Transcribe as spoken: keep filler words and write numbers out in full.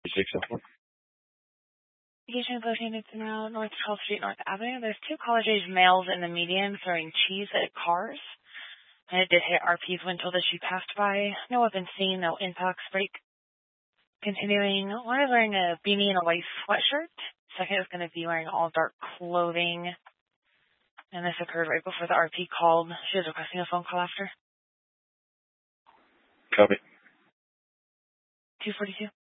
six oh four. Engagement located now North twelfth Street, North Avenue. There's two college-age males in the median throwing cheese at cars. And it did hit R P's windshield as she passed by. No weapons seen, no impacts. Break. Continuing, one is wearing a beanie and a white sweatshirt. Second is going to be wearing all dark clothing. And this occurred right before the R P called. She was requesting a phone call after. Copy. two forty-two.